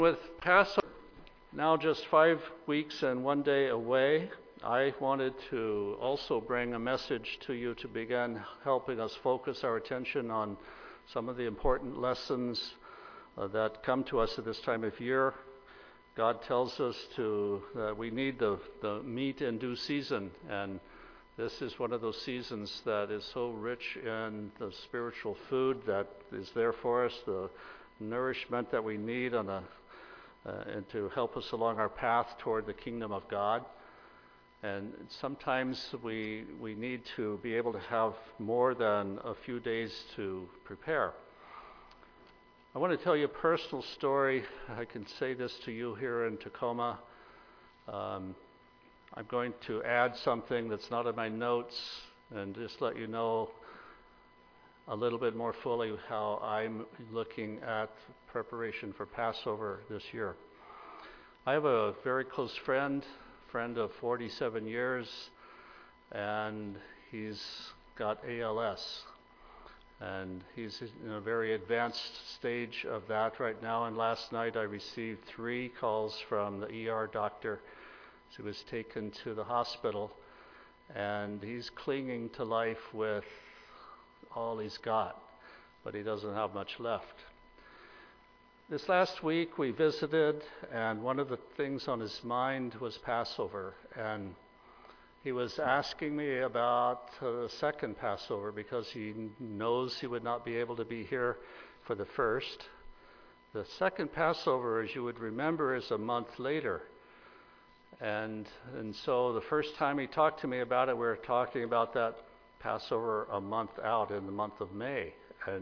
With Passover now just 5 weeks and 1 day away, I wanted to also bring a message to you to begin helping us focus our attention on some of the important lessons that come to us at this time of year. God tells us that we need the meat in due season, and this is one of those seasons that is so rich in the spiritual food that is there for us, the nourishment that we need and to help us along our path toward the kingdom of God. And sometimes we need to be able to have more than a few days to prepare. I want to tell you a personal story. I can say this to you here in Tacoma. I'm going to add something that's not in my notes and just let you know a little bit more fully how I'm looking at preparation for Passover this year. I have a very close friend of 47 years, and he's got ALS. And he's in a very advanced stage of that right now. And last night I received 3 calls from the ER doctor. He was taken to the hospital, and he's clinging to life with all he's got, but he doesn't have much left. This last week we visited, and one of the things on his mind was Passover, and he was asking me about the second Passover because he knows he would not be able to be here for the first. The second Passover, as you would remember, is a month later. And so the first time he talked to me about it, we were talking about that Passover a month out in the month of May.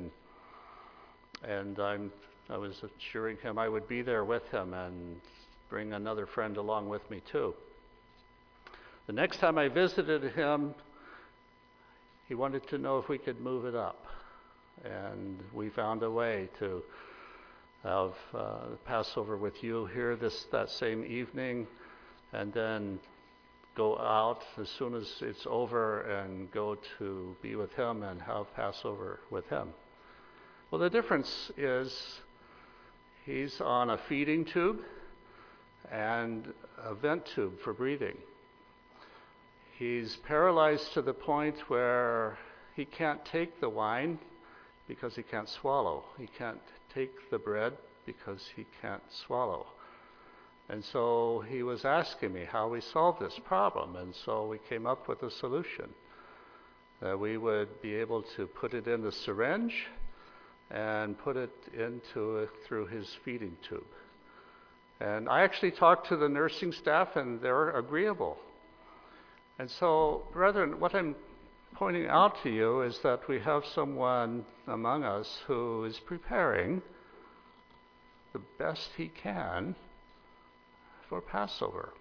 And I was assuring him I would be there with him and bring another friend along with me too. The next time I visited him, he wanted to know if we could move it up. And we found a way to have Passover with you here that same evening, and then go out as soon as it's over and go to be with him and have Passover with him. Well, the difference is he's on a feeding tube and a vent tube for breathing. He's paralyzed to the point where he can't take the wine because he can't swallow. He can't take the bread because he can't swallow. And so he was asking me how we solve this problem. And so we came up with a solution. That we would be able to put it in the syringe and put it through his feeding tube. And I actually talked to the nursing staff, and they're agreeable. And so, brethren, what I'm pointing out to you is that we have someone among us who is preparing the best he can for Passover.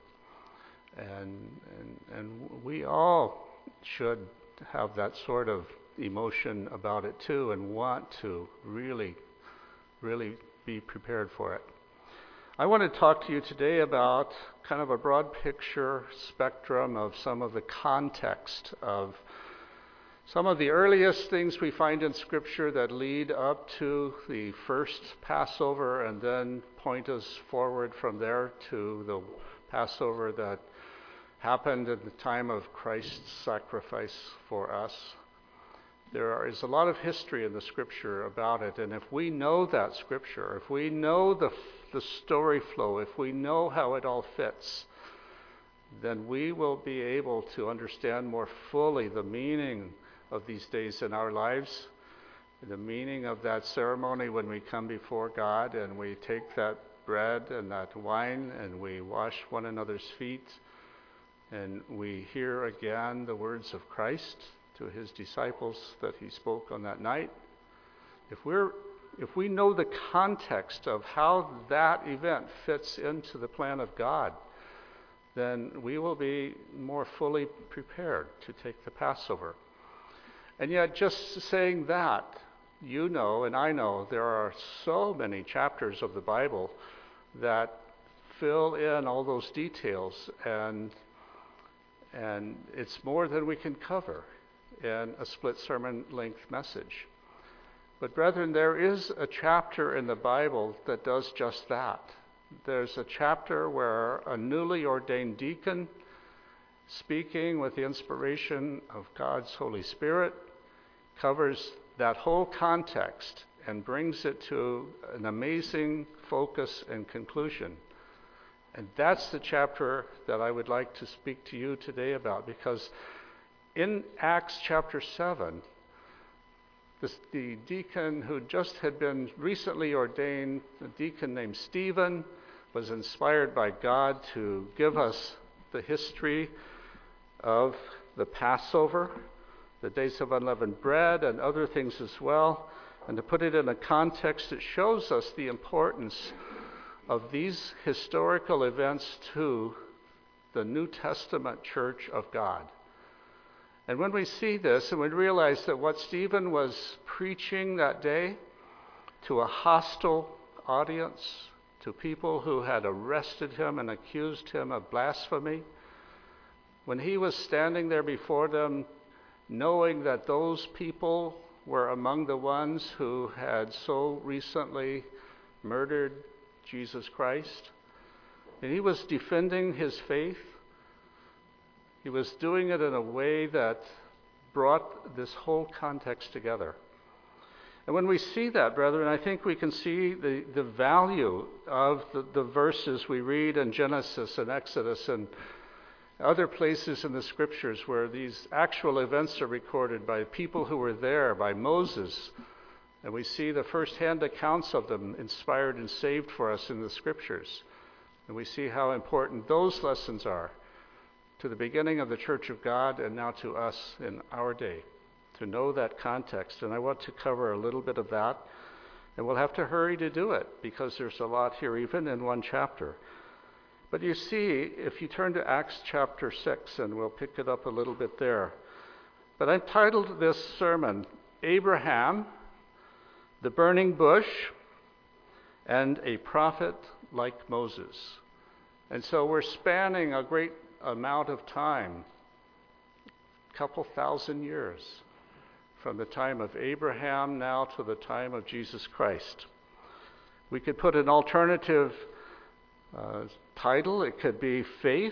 And we all should have that sort of emotion about it too, and want to really, really be prepared for it. I want to talk to you today about kind of a broad picture spectrum of some of the context of some of the earliest things we find in Scripture that lead up to the first Passover and then point us forward from there to the Passover that happened at the time of Christ's sacrifice for us. There is a lot of history in the Scripture about it, and if we know that Scripture, if we know the story flow, if we know how it all fits, then we will be able to understand more fully the meaning of these days in our lives, the meaning of that ceremony when we come before God and we take that bread and that wine and we wash one another's feet and we hear again the words of Christ to his disciples that he spoke on that night. If we know the context of how that event fits into the plan of God, then we will be more fully prepared to take the Passover. And yet, just saying that, you know and I know there are so many chapters of the Bible that fill in all those details, and it's more than we can cover in a split sermon length message. But brethren, there is a chapter in the Bible that does just that. there's a chapter where a newly ordained deacon, speaking with the inspiration of God's Holy Spirit, covers that whole context and brings it to an amazing focus and conclusion. And that's the chapter that I would like to speak to you today about, because in Acts chapter 7, the deacon who just had been recently ordained, a deacon named Stephen, was inspired by God to give us the history of the Passover, the days of unleavened bread, and other things as well. And to put it in a context, it shows us the importance of these historical events to the New Testament church of God. And when we see this and we realize that what Stephen was preaching that day to a hostile audience, to people who had arrested him and accused him of blasphemy, when he was standing there before them, knowing that those people were among the ones who had so recently murdered Jesus Christ, and he was defending his faith, he was doing it in a way that brought this whole context together. And when we see that, brethren, I think we can see the value of the verses we read in Genesis and Exodus and other places in the Scriptures where these actual events are recorded by people who were there, by Moses. And we see the first-hand accounts of them inspired and saved for us in the Scriptures. And we see how important those lessons are to the beginning of the Church of God and now to us in our day, to know that context. And I want to cover a little bit of that. And we'll have to hurry to do it because there's a lot here, even in one chapter. But you see, if you turn to Acts chapter 6, and we'll pick it up a little bit there. But I've titled this sermon, Abraham, the Burning Bush, and a Prophet like Moses. And so we're spanning a great amount of time, a couple thousand years, from the time of Abraham now to the time of Jesus Christ. We could put an alternative title. It could be Faith,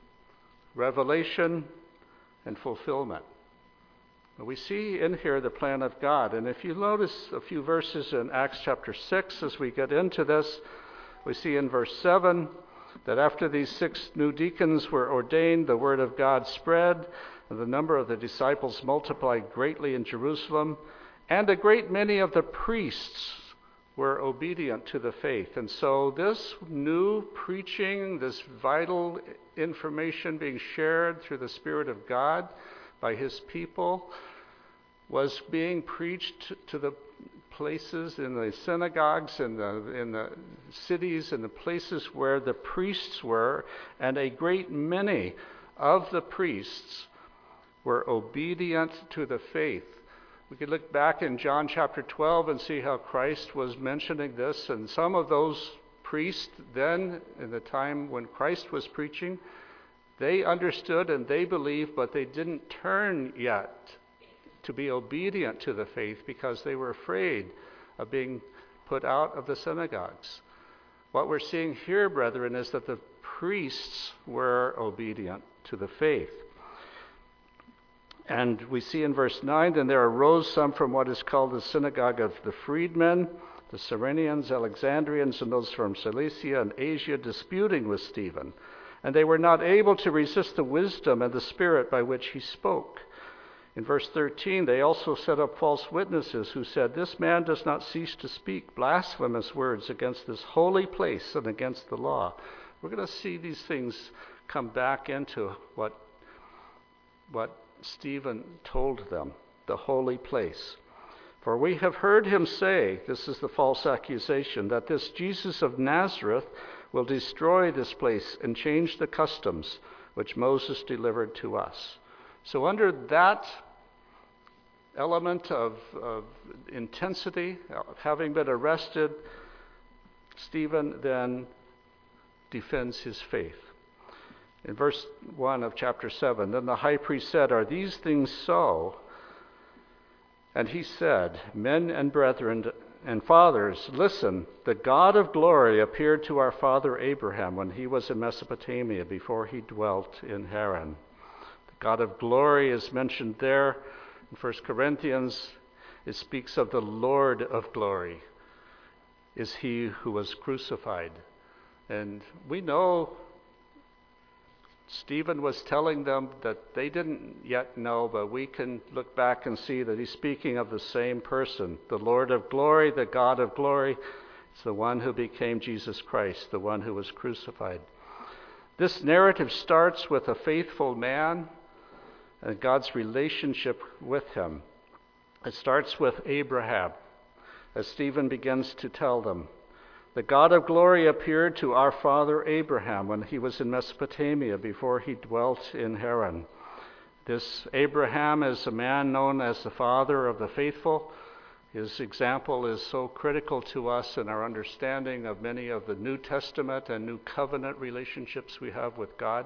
Revelation, and Fulfillment. We see in here the plan of God. And if you notice a few verses in Acts chapter 6 as we get into this, we see in verse 7 that after these 6 new deacons were ordained, the word of God spread, and the number of the disciples multiplied greatly in Jerusalem, and a great many of the priests were obedient to the faith. And so this new preaching, this vital information being shared through the Spirit of God by his people, was being preached to the places in the synagogues, in the cities, and the places where the priests were, and a great many of the priests were obedient to the faith. We could look back in John chapter 12 and see how Christ was mentioning this, and some of those priests then, in the time when Christ was preaching, they understood and they believed, but they didn't turn yet to be obedient to the faith because they were afraid of being put out of the synagogues. What we're seeing here, brethren, is that the priests were obedient to the faith. And we see in verse 9, then there arose some from what is called the synagogue of the freedmen, the Cyrenians, Alexandrians, and those from Cilicia and Asia, disputing with Stephen. And they were not able to resist the wisdom and the spirit by which he spoke. In verse 13, they also set up false witnesses who said, this man does not cease to speak blasphemous words against this holy place and against the law. We're going to see these things come back into what Stephen told them, the holy place. For we have heard him say, this is the false accusation, that this Jesus of Nazareth will destroy this place and change the customs which Moses delivered to us. So under that element of intensity, of having been arrested, Stephen then defends his faith. In verse 1 of chapter 7, then the high priest said, are these things so? And he said, men and brethren, and fathers, listen, the God of glory appeared to our father Abraham when he was in Mesopotamia before he dwelt in Haran. The God of glory is mentioned there in 1 Corinthians. It speaks of the Lord of glory, is he who was crucified. And we know Stephen was telling them that they didn't yet know, but we can look back and see that he's speaking of the same person. The Lord of glory, the God of glory, is the one who became Jesus Christ, the one who was crucified. This narrative starts with a faithful man and God's relationship with him. It starts with Abraham, as Stephen begins to tell them. The God of glory appeared to our father Abraham when he was in Mesopotamia before he dwelt in Haran. This Abraham is a man known as the father of the faithful. His example is so critical to us in our understanding of many of the New Testament and New Covenant relationships we have with God.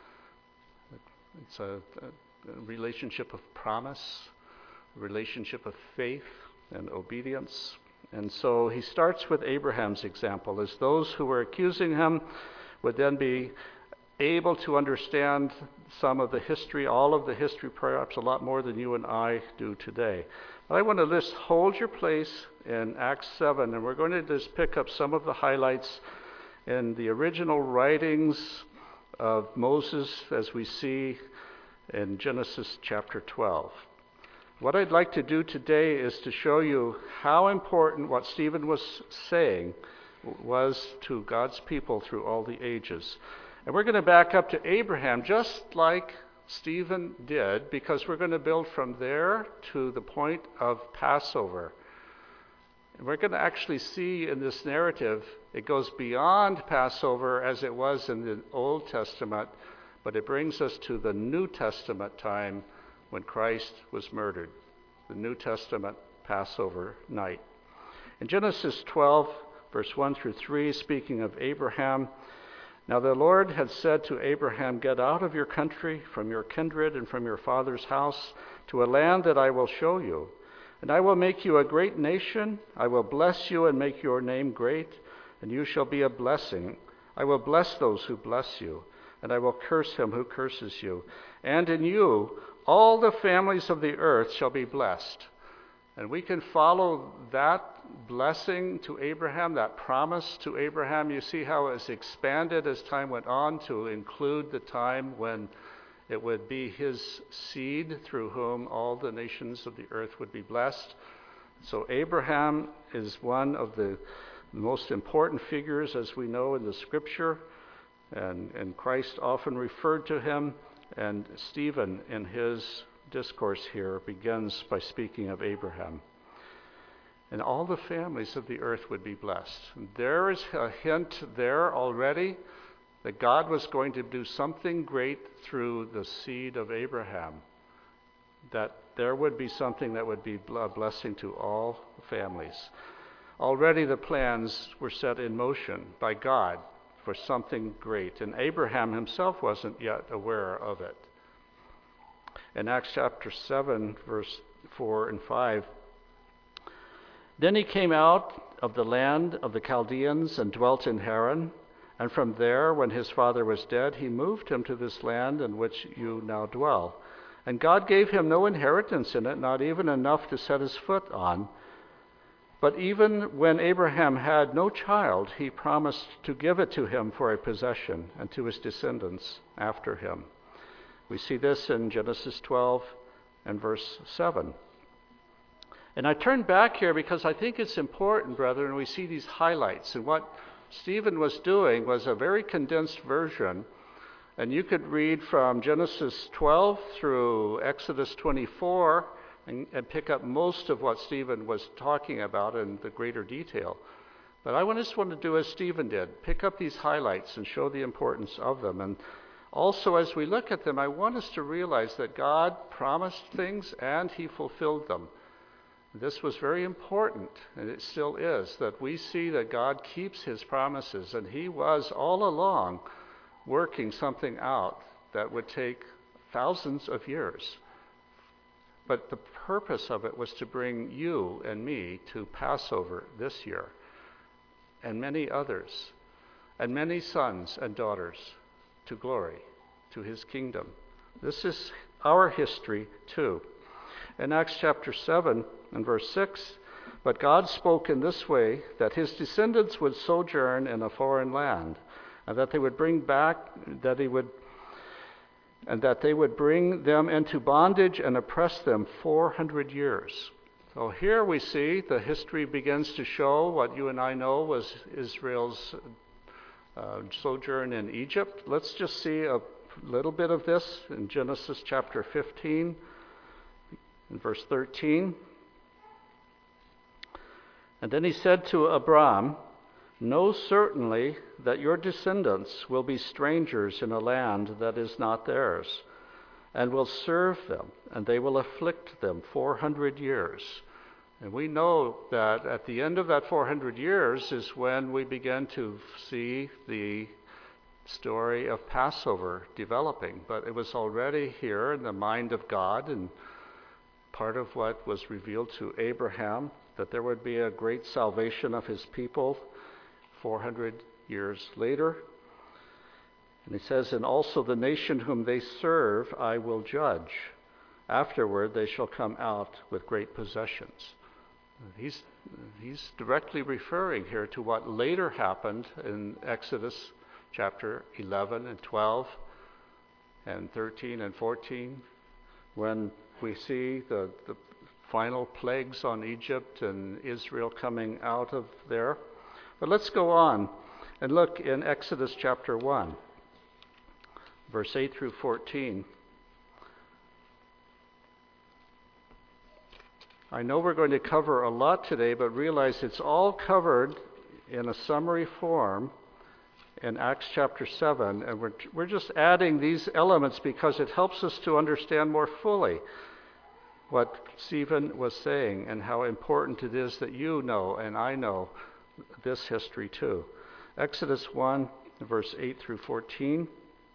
It's a relationship of promise, a relationship of faith and obedience. And so he starts with Abraham's example, as those who were accusing him would then be able to understand some of the history, all of the history, perhaps a lot more than you and I do today. But I want to just hold your place in Acts 7, and we're going to just pick up some of the highlights in the original writings of Moses as we see in Genesis chapter 12. What I'd like to do today is to show you how important what Stephen was saying was to God's people through all the ages. And we're going to back up to Abraham just like Stephen did, because we're going to build from there to the point of Passover. And we're going to actually see in this narrative, it goes beyond Passover as it was in the Old Testament, but it brings us to the New Testament time when Christ was murdered, the New Testament Passover night. In Genesis 12, verse 1 through 3, speaking of Abraham, now the Lord had said to Abraham, get out of your country, from your kindred, and from your father's house, to a land that I will show you. And I will make you a great nation. I will bless you and make your name great, and you shall be a blessing. I will bless those who bless you, and I will curse him who curses you. And in you all the families of the earth shall be blessed. And we can follow that blessing to Abraham, that promise to Abraham. You see how it's expanded as time went on to include the time when it would be his seed through whom all the nations of the earth would be blessed. So Abraham is one of the most important figures, as we know, in the Scripture. And Christ often referred to him. And Stephen, in his discourse here, begins by speaking of Abraham. And all the families of the earth would be blessed. There is a hint there already that God was going to do something great through the seed of Abraham, that there would be something that would be a blessing to all families. Already the plans were set in motion by God for something great, and Abraham himself wasn't yet aware of it. In Acts chapter 7, verse 4 and 5, then he came out of the land of the Chaldeans and dwelt in Haran, and from there, when his father was dead, he moved him to this land in which you now dwell. And God gave him no inheritance in it, not even enough to set his foot on. But even when Abraham had no child, he promised to give it to him for a possession and to his descendants after him. We see this in Genesis 12 and verse 7. And I turn back here because I think it's important, brethren, we see these highlights. And what Stephen was doing was a very condensed version. And you could read from Genesis 12 through Exodus 24 and pick up most of what Stephen was talking about in the greater detail. But I just want to do as Stephen did, pick up these highlights and show the importance of them. And also, as we look at them, I want us to realize that God promised things and he fulfilled them. This was very important, and it still is, that we see that God keeps his promises, and he was all along working something out that would take thousands of years But the purpose of it was to bring you and me to Passover this year, and many others, and many sons and daughters to glory, to his kingdom. This is our history too. In Acts chapter 7 and verse 6, but God spoke in this way, that his descendants would sojourn in a foreign land, and that they would bring them into bondage and oppress them 400 years. So here we see the history begins to show what you and I know was Israel's sojourn in Egypt. Let's just see a little bit of this in Genesis chapter 15 and verse 13. And then he said to Abram, know certainly that your descendants will be strangers in a land that is not theirs, and will serve them, and they will afflict them 400 years. And we know that at the end of that 400 years is when we begin to see the story of Passover developing. But it was already here in the mind of God, and part of what was revealed to Abraham, that there would be a great salvation of his people 400 years later. And he says, and also the nation whom they serve I will judge. Afterward they shall come out with great possessions. He's directly referring here to what later happened in Exodus chapter 11 and 12 and 13 and 14, when we see the final plagues on Egypt and Israel coming out of there. But let's go on and look in Exodus chapter 1, verse 8 through 14. I know we're going to cover a lot today, but realize it's all covered in a summary form in Acts chapter 7, and we're just adding these elements because it helps us to understand more fully what Stephen was saying and how important it is that you know and I know this history too. Exodus 1, verse 8 through 14.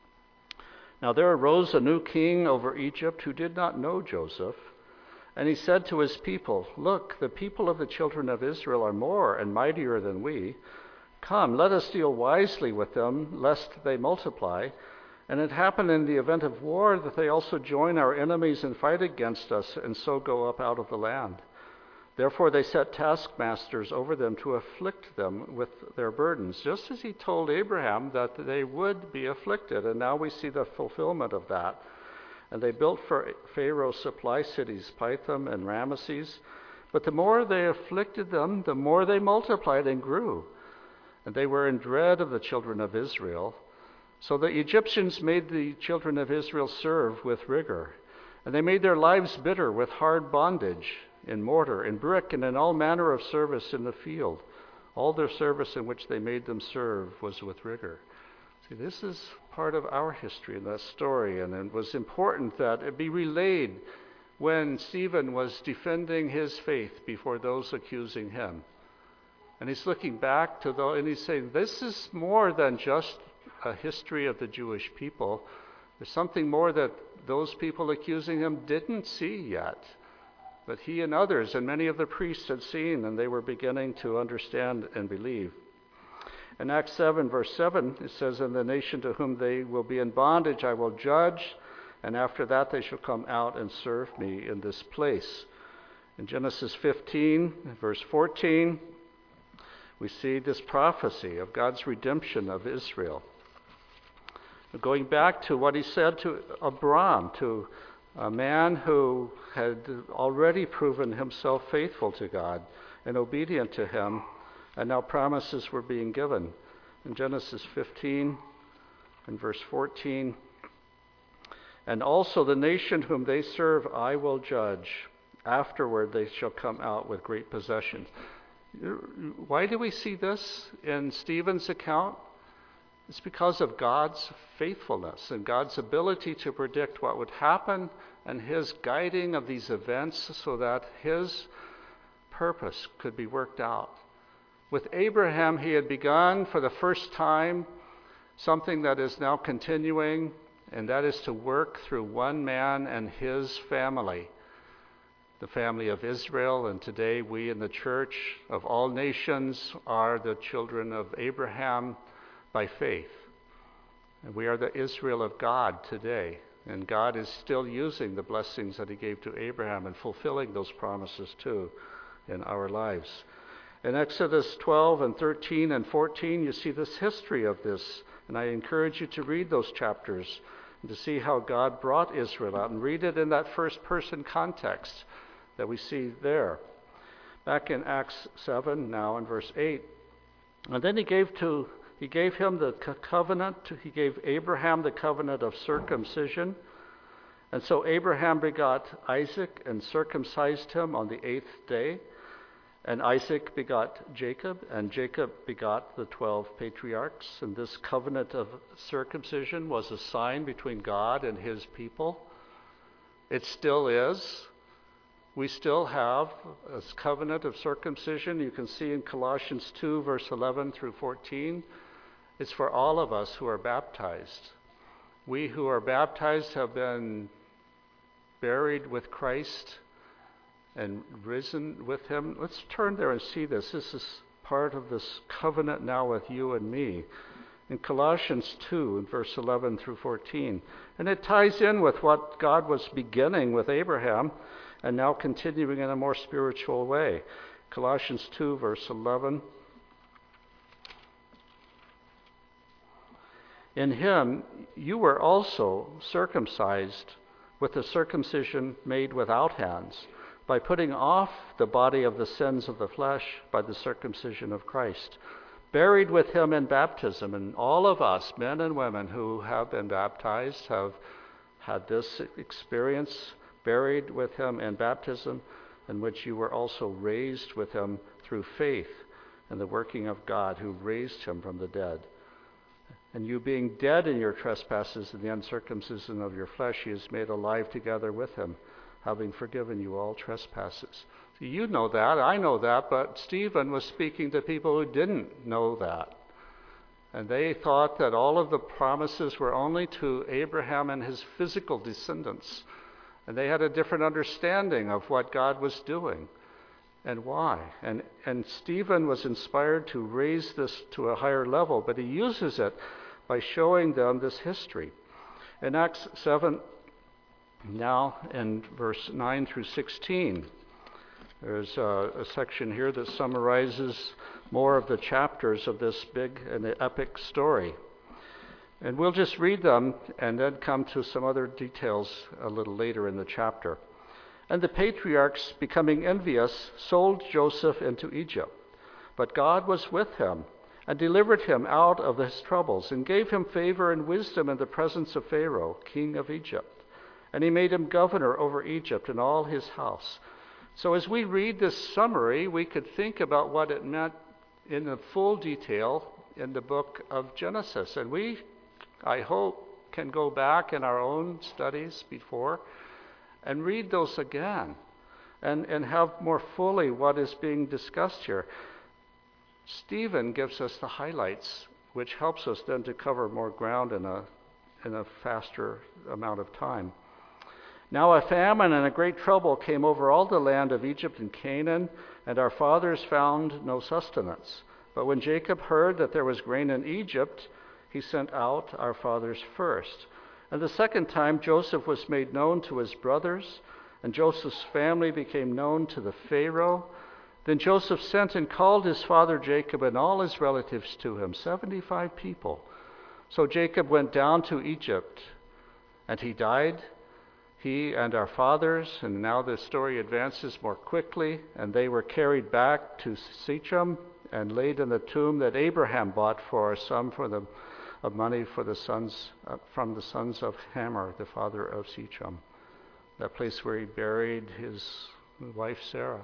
Now there arose a new king over Egypt who did not know Joseph. And he said to his people, look, the people of the children of Israel are more and mightier than we. Come, let us deal wisely with them, lest they multiply. And it happened in the event of war that they also join our enemies and fight against us, and so go up out of the land. Therefore they set taskmasters over them to afflict them with their burdens, just as he told Abraham that they would be afflicted. And now we see the fulfillment of that. And they built for Pharaoh supply cities, Pithom and Ramesses. But the more they afflicted them, the more they multiplied and grew. And they were in dread of the children of Israel. So the Egyptians made the children of Israel serve with rigor. And they made their lives bitter with hard bondage, in mortar, in brick, and in all manner of service in the field. All their service in which they made them serve was with rigor. See, this is part of our history in that story, and it was important that it be relayed when Stephen was defending his faith before those accusing him. And he's looking back to those, and he's saying, this is more than just a history of the Jewish people. There's something more that those people accusing him didn't see yet. But he and others and many of the priests had seen, and they were beginning to understand and believe. In Acts 7, verse 7, it says, and the nation to whom they will be in bondage I will judge, and after that they shall come out and serve me in this place. In Genesis 15, verse 14, we see this prophecy of God's redemption of Israel. Going back to what he said to Abram, to a man who had already proven himself faithful to God and obedient to him, and now promises were being given. In Genesis 15 and verse 14, and also the nation whom they serve I will judge. Afterward they shall come out with great possessions. Why do we see this in Stephen's account? It's because of God's faithfulness and God's ability to predict what would happen and his guiding of these events so that his purpose could be worked out. With Abraham, he had begun for the first time something that is now continuing, and that is to work through one man and his family. the family of Israel, and today we in the church of all nations are the children of Abraham by faith. And we are the Israel of God today. And God is still using the blessings that he gave to Abraham and fulfilling those promises too in our lives. In Exodus 12 and 13 and 14, you see this history of this. And I encourage you to read those chapters and to see how God brought Israel out and read it in that first person context that we see there. Back in Acts 7, now in verse 8. And then he gave him the covenant, he gave Abraham the covenant of circumcision. And so Abraham begot Isaac and circumcised him on the 8th day. And Isaac begot Jacob, and Jacob begot the 12 patriarchs. And this covenant of circumcision was a sign between God and his people. It still is. We still have a covenant of circumcision. You can see in Colossians 2, verse 11 through 14. It's for all of us who are baptized. We who are baptized have been buried with Christ and risen with him. Let's turn there and see this. This is part of this covenant now with you and me. In Colossians 2, in verse 11 through 14. And it ties in with what God was beginning with Abraham and now continuing in a more spiritual way. Colossians 2, verse 11. In him you were also circumcised with the circumcision made without hands, by putting off the body of the sins of the flesh by the circumcision of Christ, buried with him in baptism. And all of us, men and women who have been baptized, have had this experience, buried with him in baptism, in which you were also raised with him through faith in the working of God who raised him from the dead. And you being dead in your trespasses and the uncircumcision of your flesh, he has made alive together with him, having forgiven you all trespasses. So you know that, I know that, but Stephen was speaking to people who didn't know that. And they thought that all of the promises were only to Abraham and his physical descendants. And they had a different understanding of what God was doing and why. And Stephen was inspired to raise this to a higher level, but he uses it by showing them this history. In Acts 7, now in verse 9 through 16, there's a section here that summarizes more of the chapters of this big and epic story. And we'll just read them and then come to some other details a little later in the chapter. And the patriarchs, becoming envious, sold Joseph into Egypt. But God was with him and delivered him out of his troubles and gave him favor and wisdom in the presence of Pharaoh, king of Egypt. And he made him governor over Egypt and all his house. So as we read this summary, we could think about what it meant in the full detail in the book of Genesis. And we, I hope, can go back in our own studies before and read those again and have more fully what is being discussed here. Stephen gives us the highlights, which helps us then to cover more ground in a faster amount of time. Now a famine and a great trouble came over all the land of Egypt and Canaan, and our fathers found no sustenance. But when Jacob heard that there was grain in Egypt, he sent out our fathers first. And the second time Joseph was made known to his brothers, and Joseph's family became known to the Pharaoh. Then Joseph sent and called his father Jacob and all his relatives to him, 75 people. So Jacob went down to Egypt, and he died, he and our fathers. And now the story advances more quickly, and they were carried back to Shechem and laid in the tomb that Abraham bought for a sum of money for the sons from the sons of Hamor, the father of Shechem, that place where he buried his wife Sarah.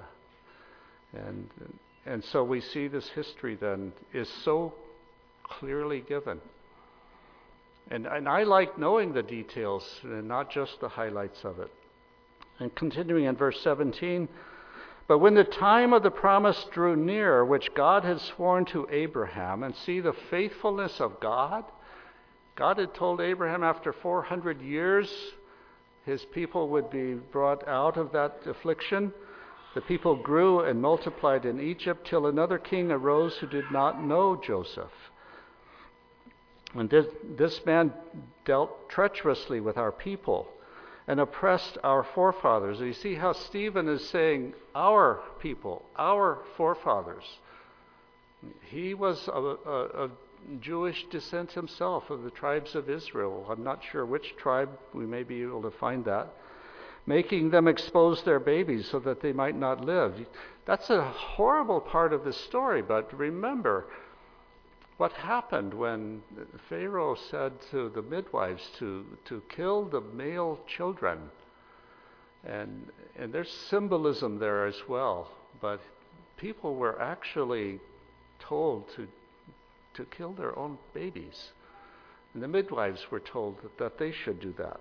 And so we see this history then is so clearly given. And I like knowing the details and not just the highlights of it. And continuing in verse 17, but when the time of the promise drew near, which God had sworn to Abraham, and see the faithfulness of God, God had told Abraham after 400 years, his people would be brought out of that affliction. The people grew and multiplied in Egypt till another king arose who did not know Joseph. And this man dealt treacherously with our people and oppressed our forefathers. And you see how Stephen is saying, our people, our forefathers. He was of Jewish descent himself, of the tribes of Israel. I'm not sure which tribe, we may be able to find that. Making them expose their babies so that they might not live. That's a horrible part of this story, but remember what happened when Pharaoh said to the midwives to kill the male children. And there's symbolism there as well, but people were actually told to kill their own babies. And the midwives were told that they should do that.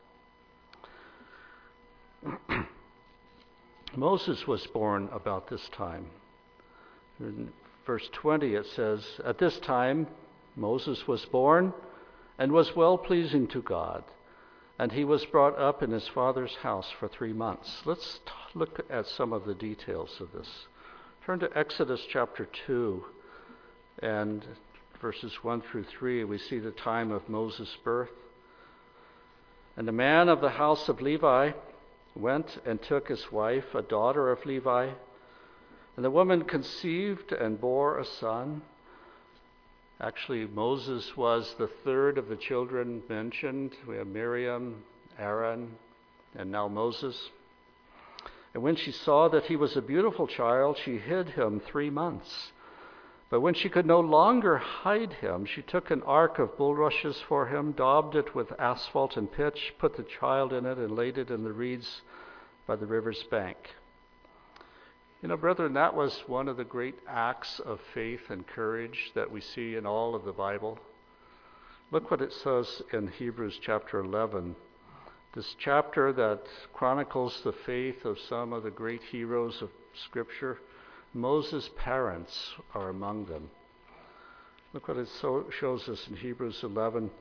Moses was born about this time. In verse 20 it says, "At this time Moses was born and was well-pleasing to God, and he was brought up in his father's house for 3 months." Let's look at some of the details of this. Turn to Exodus chapter 2 and verses 1 through 3. We see the time of Moses' birth. "And a man of the house of Levi went and took his wife, a daughter of Levi, and the woman conceived and bore a son." Actually, Moses was the third of the children mentioned. We have Miriam, Aaron, and now Moses. "And when she saw that he was a beautiful child, she hid him 3 months. But when she could no longer hide him, she took an ark of bulrushes for him, daubed it with asphalt and pitch, put the child in it, and laid it in the reeds by the river's bank." You know, brethren, that was one of the great acts of faith and courage that we see in all of the Bible. Look what it says in Hebrews chapter 11. This chapter that chronicles the faith of some of the great heroes of Scripture. Moses' parents are among them. Look what it shows us in Hebrews 11,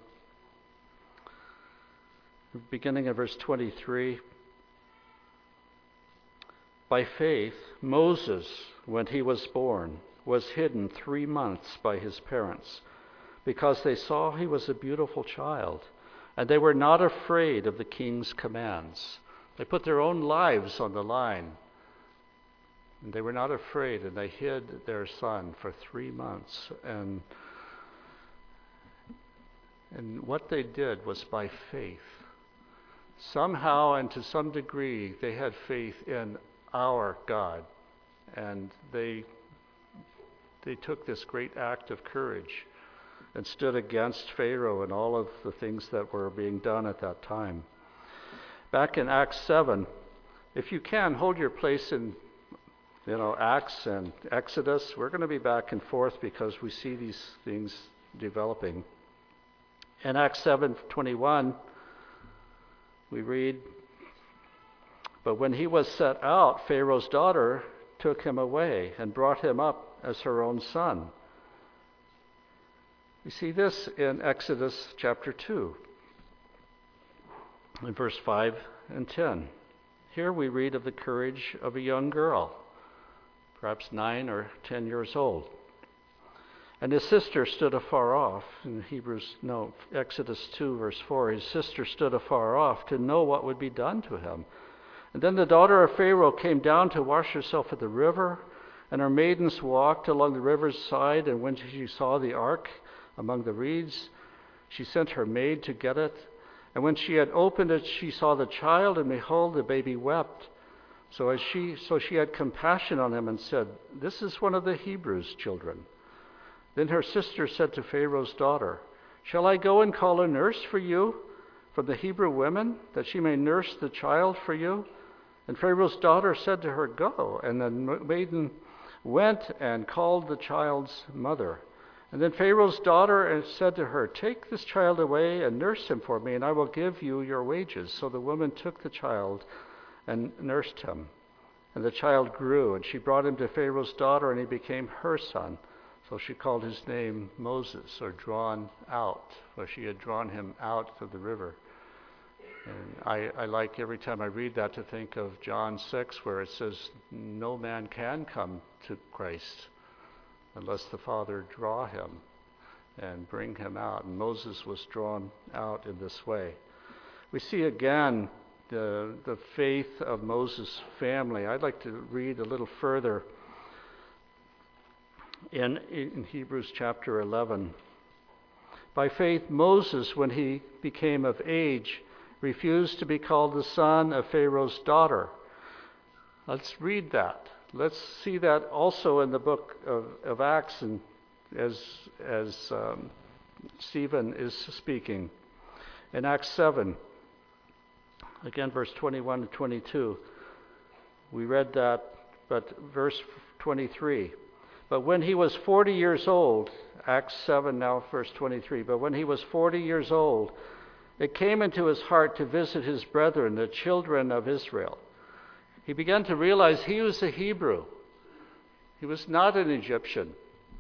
beginning at verse 23. "By faith, Moses, when he was born, was hidden 3 months by his parents, because they saw he was a beautiful child, and they were not afraid of the king's commands." They put their own lives on the line. And they were not afraid, and they hid their son for 3 months. And what they did was by faith. Somehow and to some degree, they had faith in our God. And they took this great act of courage and stood against Pharaoh and all of the things that were being done at that time. Back in Acts 7, if you can, hold your place in Acts and Exodus. We're going to be back and forth because we see these things developing. In Acts 7:21, we read, "But when he was set out, Pharaoh's daughter took him away and brought him up as her own son." We see this in Exodus chapter 2, in verse 5 and 10. Here we read of the courage of a young girl, perhaps 9 or 10 years old. "And his sister stood afar off." In Exodus 2, verse 4, "His sister stood afar off to know what would be done to him. And then the daughter of Pharaoh came down to wash herself at the river, and her maidens walked along the river's side. And when she saw the ark among the reeds, she sent her maid to get it. And when she had opened it, she saw the child, and behold, the baby wept. So she had compassion on him and said, 'This is one of the Hebrews' children.' Then her sister said to Pharaoh's daughter, 'Shall I go and call a nurse for you from the Hebrew women, that she may nurse the child for you?' And Pharaoh's daughter said to her, 'Go.' And the maiden went and called the child's mother. And then Pharaoh's daughter said to her, 'Take this child away and nurse him for me, and I will give you your wages.' So the woman took the child and nursed him. And the child grew, and she brought him to Pharaoh's daughter, and he became her son. So she called his name Moses, or drawn out, for she had drawn him out of the river. And I like every time I read that to think of John 6, where it says, no man can come to Christ unless the Father draw him and bring him out. And Moses was drawn out in this way. We see again the faith of Moses' family. I'd like to read a little further in Hebrews chapter 11. By faith, Moses, when he became of age, refused to be called the son of Pharaoh's daughter. Let's read that. Let's see that also in the book of Acts, and as Stephen is speaking. In Acts 7, again, verse 21 and 22. We read that, but verse 23. But when he was 40 years old, Acts 7 now, verse 23. But when he was 40 years old, it came into his heart to visit his brethren, the children of Israel. He began to realize he was a Hebrew. He was not an Egyptian.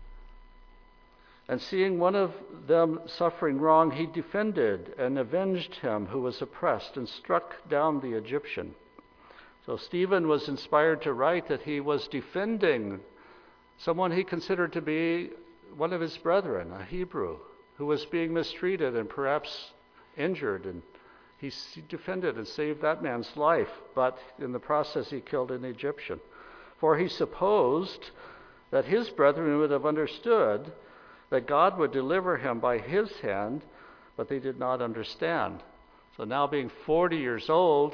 And seeing one of them suffering wrong, he defended and avenged him who was oppressed and struck down the Egyptian. So Stephen was inspired to write that he was defending someone he considered to be one of his brethren, a Hebrew, who was being mistreated and perhaps injured. And he defended and saved that man's life, but in the process he killed an Egyptian. For he supposed that his brethren would have understood that God would deliver him by his hand, but they did not understand. So now being 40 years old,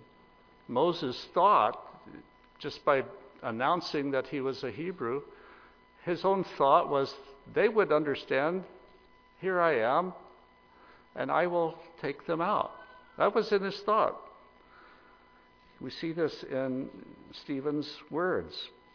Moses thought, just by announcing that he was a Hebrew, his own thought was, they would understand, here I am, and I will take them out. That was in his thought. We see this in Stephen's words.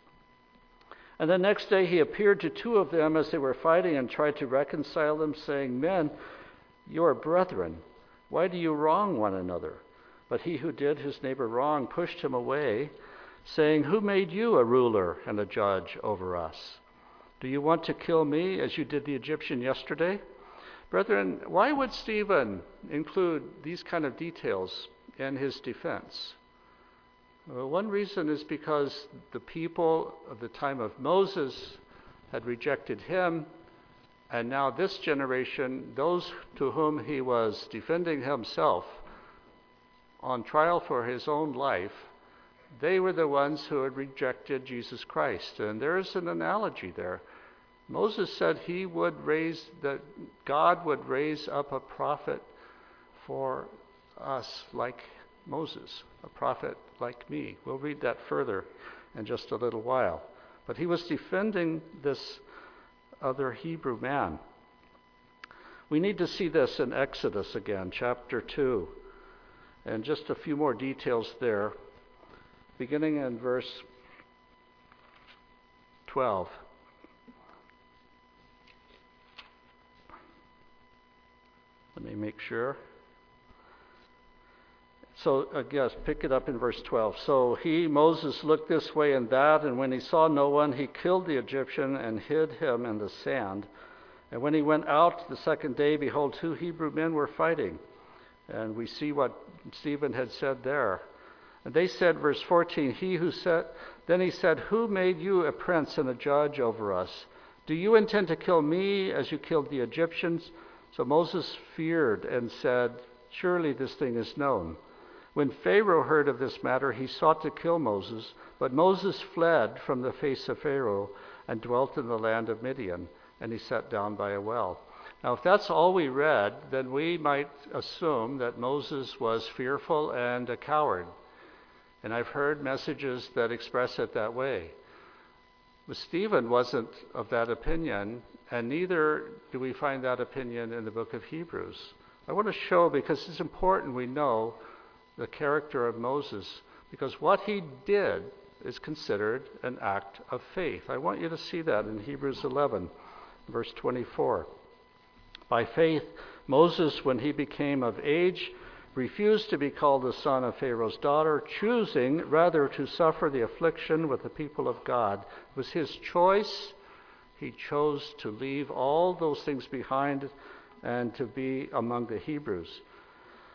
And the next day he appeared to two of them as they were fighting and tried to reconcile them, saying, Men, you are brethren. Why do you wrong one another? But he who did his neighbor wrong pushed him away, saying, Who made you a ruler and a judge over us? Do you want to kill me as you did the Egyptian yesterday? Brethren, why would Stephen include these kind of details in his defense? Well, one reason is because the people of the time of Moses had rejected him, and now this generation, those to whom he was defending himself on trial for his own life, they were the ones who had rejected Jesus Christ. And there is an analogy there. Moses said that God would raise up a prophet for us like Moses, a prophet like me. We'll read that further in just a little while. But he was defending this other Hebrew man. We need to see this in Exodus again, chapter 2, and just a few more details there, beginning in verse 12. Let me make sure. So, yes, pick it up in verse 12. So Moses, looked this way and that, and when he saw no one, he killed the Egyptian and hid him in the sand. And when he went out the second day, behold, two Hebrew men were fighting. And we see what Stephen had said there. And they said, verse 14, Then he said, Who made you a prince and a judge over us? Do you intend to kill me as you killed the Egyptians? So Moses feared and said, Surely this thing is known. When Pharaoh heard of this matter, he sought to kill Moses, but Moses fled from the face of Pharaoh and dwelt in the land of Midian, and he sat down by a well. Now, if that's all we read, then we might assume that Moses was fearful and a coward. And I've heard messages that express it that way. But Stephen wasn't of that opinion, and neither do we find that opinion in the book of Hebrews. I want to show, because it's important we know the character of Moses, because what he did is considered an act of faith. I want you to see that in Hebrews 11, verse 24. By faith, Moses, when he became of age, refused to be called the son of Pharaoh's daughter, choosing rather to suffer the affliction with the people of God. It was his choice. He chose to leave all those things behind and to be among the Hebrews.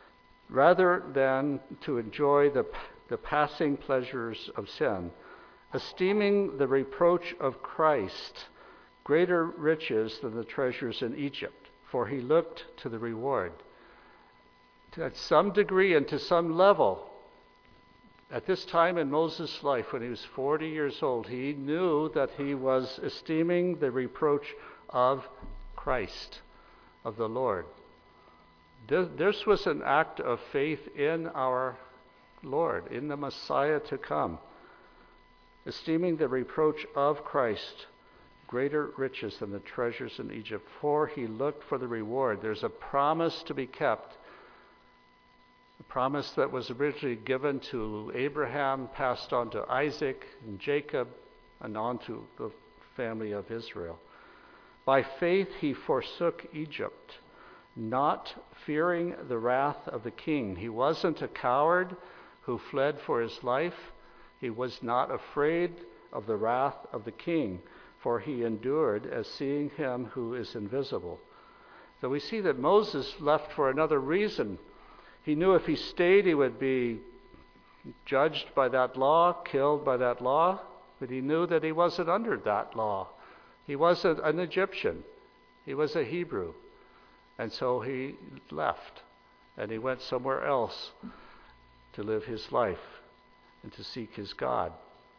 rather than to enjoy the passing pleasures of sin, esteeming the reproach of Christ greater riches than the treasures in Egypt, for he looked to the reward. To some degree and to some level, at this time in Moses' life, when he was 40 years old, he knew that he was esteeming the reproach of Christ, of the Lord. This was an act of faith in our Lord, in the Messiah to come, esteeming the reproach of Christ greater riches than the treasures in Egypt, for he looked for the reward. There's a promise to be kept, a promise that was originally given to Abraham, passed on to Isaac and Jacob, and on to the family of Israel. By faith he forsook Egypt, not fearing the wrath of the king. He wasn't a coward who fled for his life. He was not afraid of the wrath of the king, for he endured as seeing him who is invisible. So we see that Moses left for another reason. He knew if he stayed, he would be judged by that law, killed by that law, but he knew that he wasn't under that law. He wasn't an Egyptian. He was a Hebrew. And so he left, and he went somewhere else to live his life and to seek his God.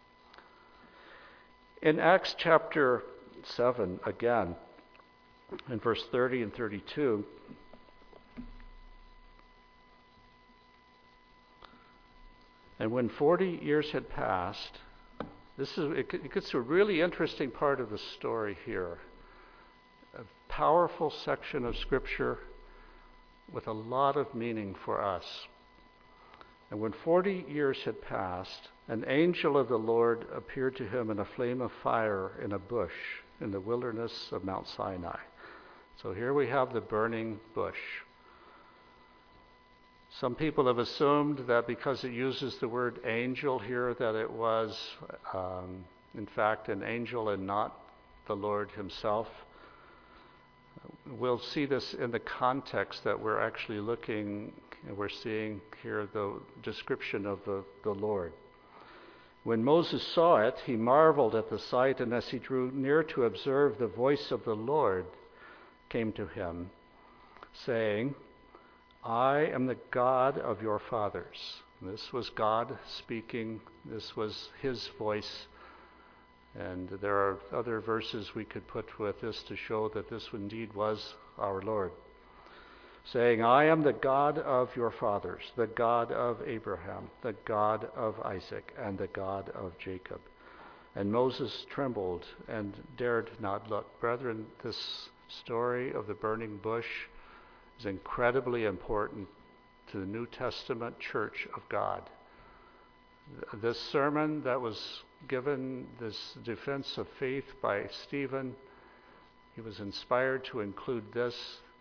In Acts chapter 7, again, in verse 30 and 32, and when 40 years had passed, it gets to a really interesting part of the story here. A powerful section of Scripture with a lot of meaning for us. And when 40 years had passed, an angel of the Lord appeared to him in a flame of fire in a bush in the wilderness of Mount Sinai. So here we have the burning bush. Some people have assumed that because it uses the word angel here, that it was, in fact, an angel and not the Lord himself. We'll see this in the context that we're actually looking, and we're seeing here the description of the Lord. When Moses saw it, he marveled at the sight, and as he drew near to observe, the voice of the Lord came to him, saying, I am the God of your fathers. And this was God speaking. This was his voice. And there are other verses we could put with this to show that this indeed was our Lord. Saying, I am the God of your fathers, the God of Abraham, the God of Isaac, and the God of Jacob. And Moses trembled and dared not look. Brethren, this story of the burning bush is incredibly important to the New Testament church of God. This sermon that was given, this defense of faith by Stephen, he was inspired to include this.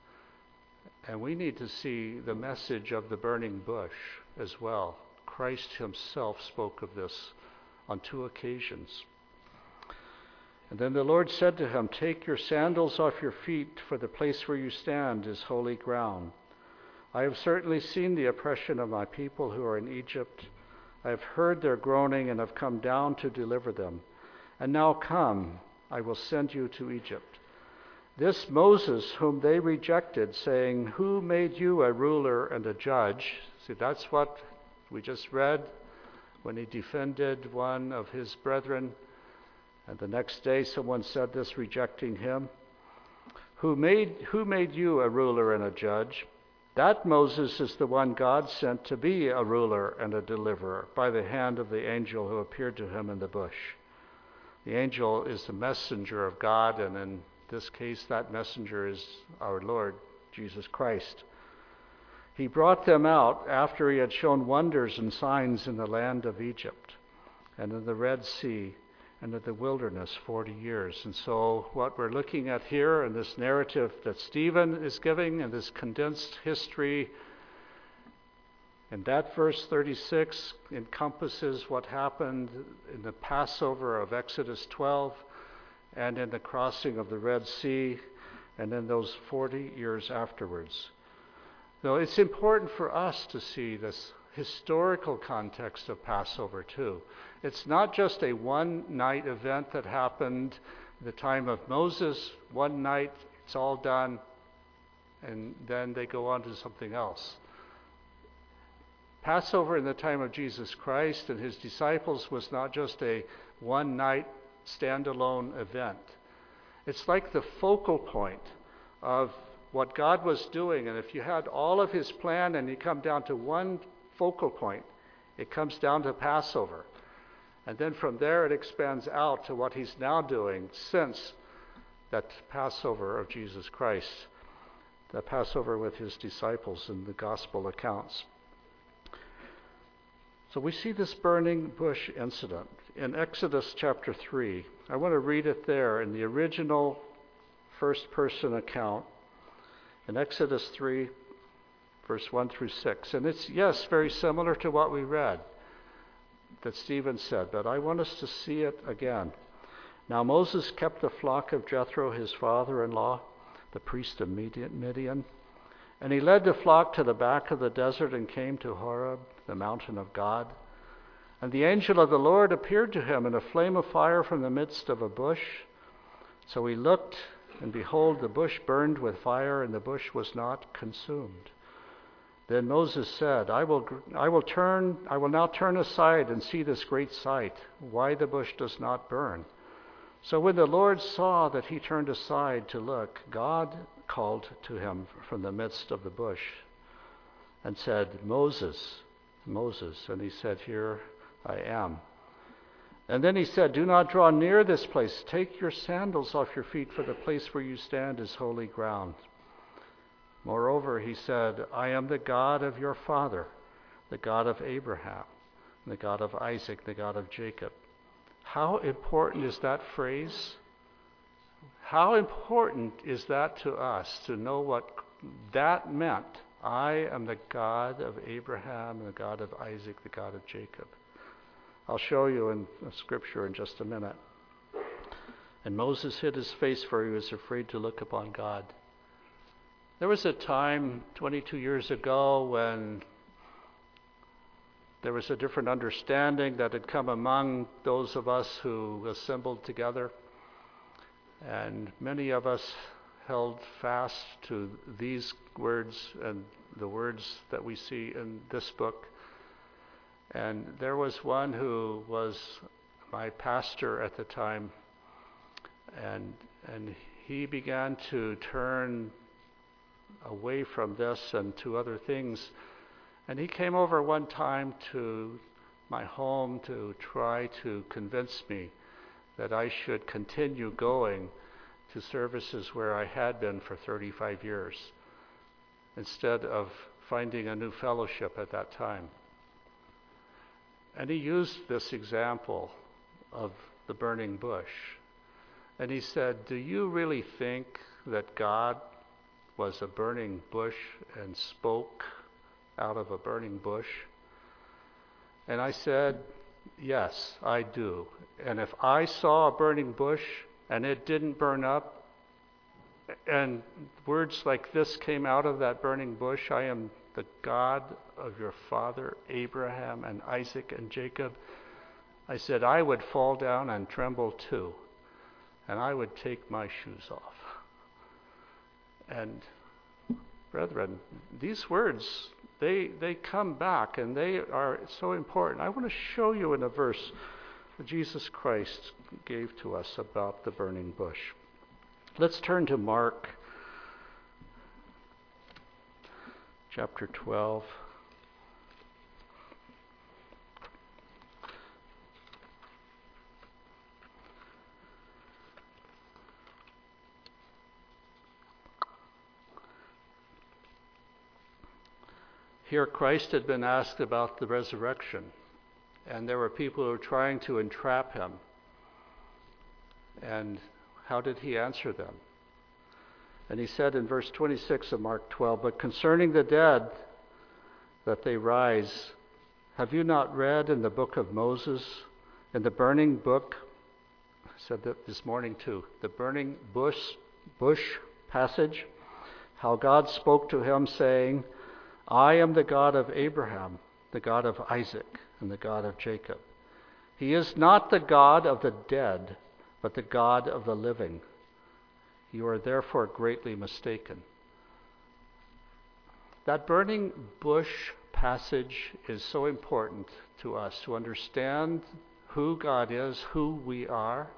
And we need to see the message of the burning bush as well. Christ himself spoke of this on 2 occasions. And then the Lord said to him, take your sandals off your feet, for the place where you stand is holy ground. I have certainly seen the oppression of my people who are in Egypt. I have heard their groaning and have come down to deliver them. And now come, I will send you to Egypt. This Moses, whom they rejected, saying, who made you a ruler and a judge? See, that's what we just read when he defended one of his brethren. And the next day someone said this, rejecting him. Who made you a ruler and a judge? That Moses is the one God sent to be a ruler and a deliverer by the hand of the angel who appeared to him in the bush. The angel is the messenger of God, and in this case that messenger is our Lord Jesus Christ. He brought them out after he had shown wonders and signs in the land of Egypt and in the Red Sea and in the wilderness 40 years. And so what we're looking at here in this narrative that Stephen is giving in this condensed history, and that verse 36 encompasses what happened in the Passover of Exodus 12 and in the crossing of the Red Sea and in those 40 years afterwards. So it's important for us to see this historical context of Passover too. It's not just a one-night event that happened at the time of Moses. One night, it's all done, and then they go on to something else. Passover in the time of Jesus Christ and his disciples was not just a one-night standalone event. It's like the focal point of what God was doing, and if you had all of his plan and you come down to one focal point, it comes down to Passover. And then from there it expands out to what he's now doing since that Passover of Jesus Christ, the Passover with his disciples in the gospel accounts. So we see this burning bush incident in Exodus chapter 3. I want to read it there in the original first-person account in Exodus 3, verse 1 through 6. And it's, yes, very similar to what we read that Stephen said, but I want us to see it again. Now Moses kept the flock of Jethro, his father-in-law, the priest of Midian, and he led the flock to the back of the desert and came to Horeb, the mountain of God. And the angel of the Lord appeared to him in a flame of fire from the midst of a bush. So he looked, and behold, the bush burned with fire, and the bush was not consumed. Then Moses said, I will now turn aside and see this great sight, why the bush does not burn. So when the Lord saw that he turned aside to look, God called to him from the midst of the bush and said, Moses, Moses. And he said, Here I am. And then he said, Do not draw near this place. Take your sandals off your feet, for the place where you stand is holy ground. Moreover, he said, I am the God of your father, the God of Abraham, the God of Isaac, the God of Jacob. How important is that phrase? How important is that to us to know what that meant? I am the God of Abraham, the God of Isaac, the God of Jacob. I'll show you in the scripture in just a minute. And Moses hid his face, for he was afraid to look upon God. There was a time 22 years ago when there was a different understanding that had come among those of us who assembled together. And many of us held fast to these words and the words that we see in this book. And there was one who was my pastor at the time, and he began to turn away from this and to other things. And he came over one time to my home to try to convince me that I should continue going to services where I had been for 35 years instead of finding a new fellowship at that time. And he used this example of the burning bush. And he said, Do you really think that God was a burning bush and spoke out of a burning bush? And I said, yes, I do. And if I saw a burning bush and it didn't burn up, and words like this came out of that burning bush, I am the God of your father Abraham and Isaac and Jacob, I said, I would fall down and tremble too, and I would take my shoes off. And brethren, these words, they come back and they are so important. I want to show you in a verse that Jesus Christ gave to us about the burning bush. Let's turn to Mark chapter 12. Here Christ had been asked about the resurrection, and there were people who were trying to entrap him. And how did he answer them? And he said in verse 26 of Mark 12, But concerning the dead, that they rise, have you not read in the book of Moses, in the burning book, I said that this morning too, the burning bush passage, how God spoke to him saying, I am the God of Abraham, the God of Isaac, and the God of Jacob. He is not the God of the dead, but the God of the living. You are therefore greatly mistaken. That burning bush passage is so important to us to understand who God is, who we are,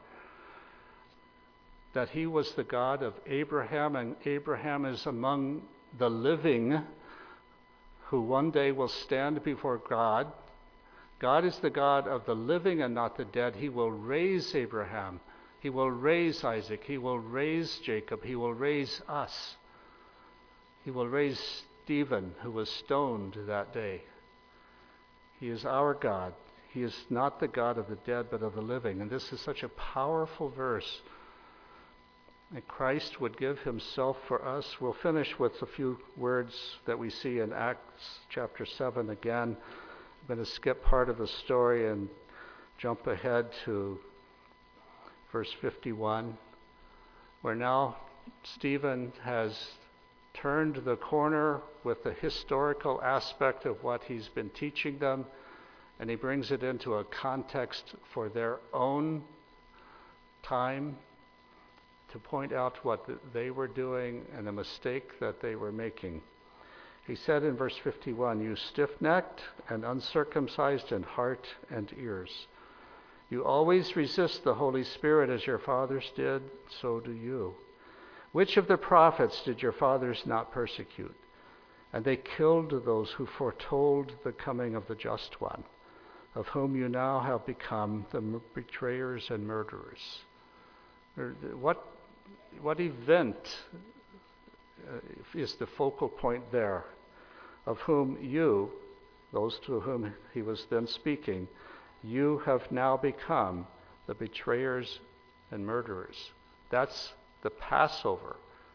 that he was the God of Abraham, and Abraham is among the living who one day will stand before God. God is the God of the living and not the dead. He will raise Abraham. He will raise Isaac. He will raise Jacob. He will raise us. He will raise Stephen, who was stoned that day. He is our God. He is not the God of the dead, but of the living. And this is such a powerful verse. And Christ would give himself for us. We'll finish with a few words that we see in Acts chapter 7 again. I'm going to skip part of the story and jump ahead to verse 51, where now Stephen has turned the corner with the historical aspect of what he's been teaching them, and he brings it into a context for their own time to point out what they were doing and the mistake that they were making. He said in verse 51, "You stiff-necked and uncircumcised in heart and ears. You always resist the Holy Spirit as your fathers did, so do you. Which of the prophets did your fathers not persecute? And they killed those who foretold the coming of the Just One, of whom you now have become the betrayers and murderers." What event is the focal point there? Of whom you, those to whom he was then speaking, you have now become the betrayers and murderers. That's the Passover.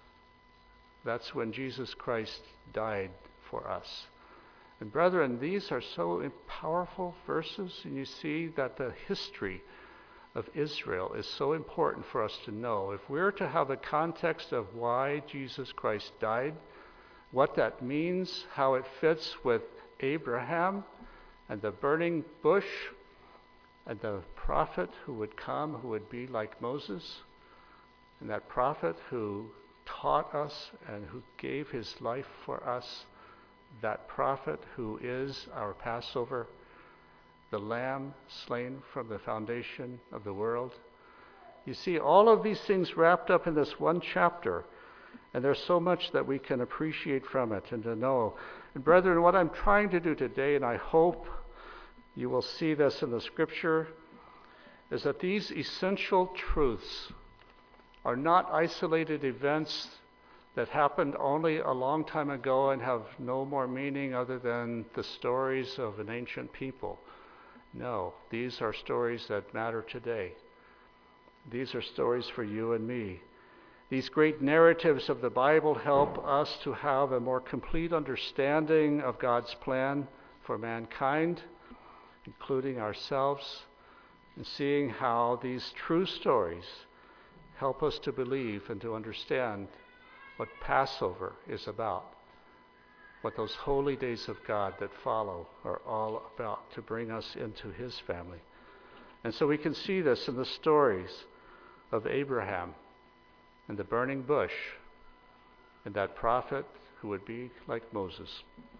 That's when Jesus Christ died for us. And brethren, these are so powerful verses, and you see that the history of Israel is so important for us to know. If we're to have a context of why Jesus Christ died, what that means, how it fits with Abraham and the burning bush and the prophet who would come, who would be like Moses, and that prophet who taught us and who gave his life for us, that prophet who is our Passover, the Lamb slain from the foundation of the world. You see all of these things wrapped up in this one chapter, and there's so much that we can appreciate from it and to know. And brethren, what I'm trying to do today, and I hope you will see this in the scripture, is that these essential truths are not isolated events that happened only a long time ago and have no more meaning other than the stories of an ancient people. No, these are stories that matter today. These are stories for you and me. These great narratives of the Bible help us to have a more complete understanding of God's plan for mankind, including ourselves, and seeing how these true stories help us to believe and to understand what Passover is about, what those holy days of God that follow are all about, to bring us into his family. And so we can see this in the stories of Abraham and the burning bush and that prophet who would be like Moses.